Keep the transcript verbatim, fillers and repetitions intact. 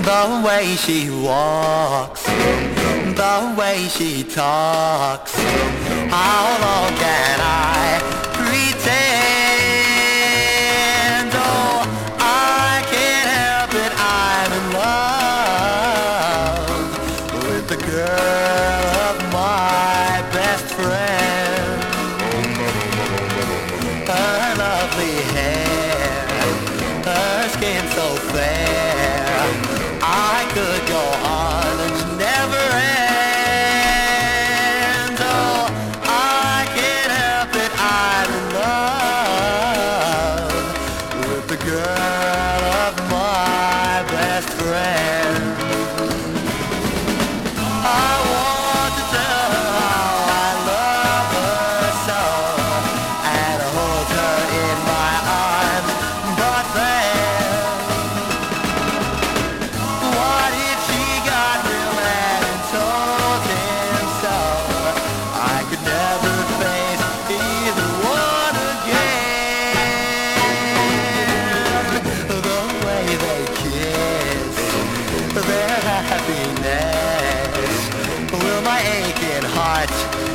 The way she walks, the way she talks. How long can I pretend? Oh, I can't help it, I'm in love with the girl of my best friend. Her lovely hair, her skin so fair, I could go on and never end. Oh, I can't help it, I'm in love with the girl of my best friend. I want to tell her how I love her so, and hold her in my arms, but then what if she got real mad and told him so? I could never face either one again. The way they kiss, their happiness, will my aching heart